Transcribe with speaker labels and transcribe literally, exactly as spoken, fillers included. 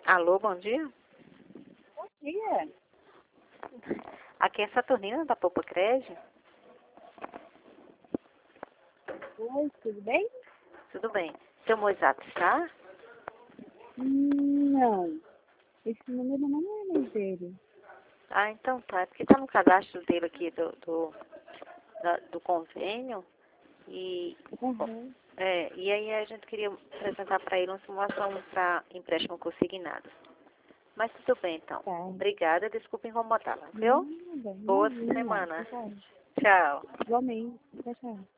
Speaker 1: Alô, bom dia.
Speaker 2: Bom dia.
Speaker 1: Aqui é Saturnina da Poupa Crédito.
Speaker 2: Oi, tudo bem?
Speaker 1: Tudo bem. Seu Moisés está?
Speaker 2: Hum, Não. Esse número não é mais dele.
Speaker 1: Ah, então tá. É porque está no cadastro dele aqui do, do, da- do convênio. E,
Speaker 2: Uhum.
Speaker 1: é, e aí a gente queria apresentar para ele uma simulação para empréstimo consignado. Mas tudo bem, então.
Speaker 2: Tá.
Speaker 1: Obrigada. Desculpa incomodá-la, viu?
Speaker 2: Nada,
Speaker 1: Boa
Speaker 2: imagina.
Speaker 1: semana.
Speaker 2: Tá.
Speaker 1: Tchau.
Speaker 2: Igualmente. Tchau, tchau.